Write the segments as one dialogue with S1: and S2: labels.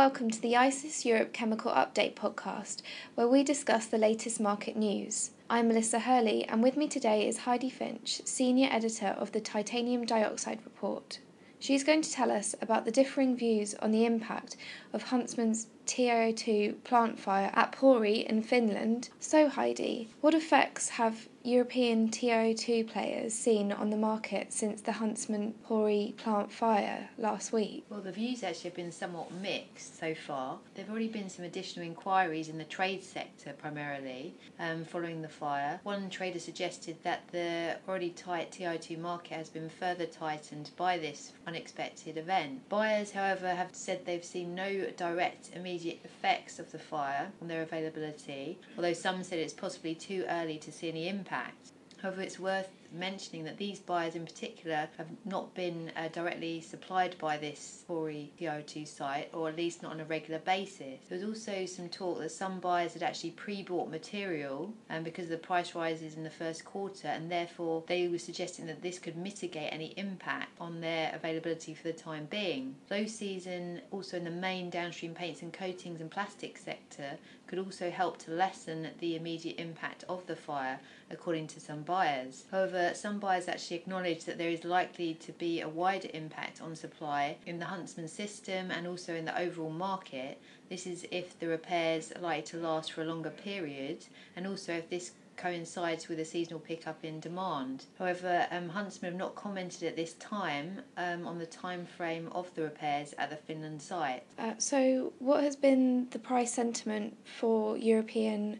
S1: welcome to the ICIS Europe Chemical Update podcast, where we discuss the latest market news. I'm Melissa Hurley, and with me today is Heidi Finch, Senior Editor of the Titanium Dioxide Report. She's going to tell us about the differing views on the impact of Huntsman's TiO2 plant fire at Pori in Finland. So Heidi, what effects have European TiO2 players seen on the market since the Huntsman Pori plant fire last week?
S2: Well, the views actually have been somewhat mixed so far. There have already been some additional inquiries in the trade sector primarily following the fire. One trader suggested that the already tight TiO2 market has been further tightened by this unexpected event. Buyers, however, have said they've seen no direct immediate effects of the fire on their availability, although some said it's possibly too early to see any impact. However, it's worth mentioning that these buyers in particular have not been directly supplied by this Pori TiO2 site, or at least not on a regular basis. There was also some talk that some buyers had actually pre-bought material because of the price rises in the first quarter, and therefore they were suggesting that this could mitigate any impact on their availability for the time being. Low season also in the main downstream paints and coatings and plastics sector could also help to lessen the immediate impact of the fire, according to some buyers. However, some buyers actually acknowledge that there is likely to be a wider impact on supply in the Huntsman system and also in the overall market. This is if the repairs are likely to last for a longer period, and also if this coincides with a seasonal pickup in demand. However, Huntsman have not commented at this time on the time frame of the repairs at the Finland site.
S1: So what has been the price sentiment for European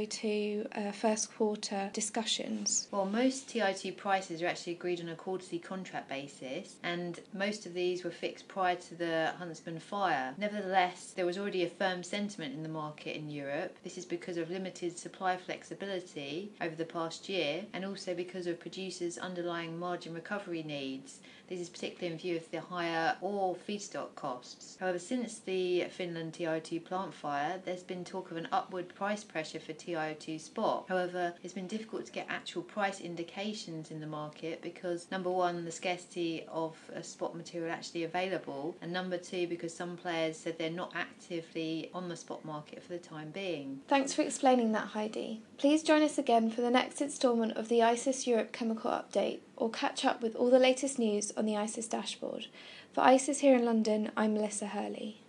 S1: TiO2 first quarter discussions?
S2: Well, most TiO2 prices are actually agreed on a quarterly contract basis, and most of these were fixed prior to the Huntsman fire. Nevertheless, there was already a firm sentiment in the market in Europe. This is because of limited supply flexibility over the past year, and also because of producers' underlying margin recovery needs. This is particularly in view of the higher ore feedstock costs. However, since the Finland TiO2 plant fire, there's been talk of an upward price pressure for TiO2 spot. However, it's been difficult to get actual price indications in the market because, number one, the scarcity of spot material actually available, and number two, because some players said they're not actively on the spot market for the time being.
S1: Thanks for explaining that, Heidi. Please join us again for the next instalment of the ICIS Europe Chemical Update, or catch up with all the latest news on the ICIS dashboard. For ICIS here in London, I'm Melissa Hurley.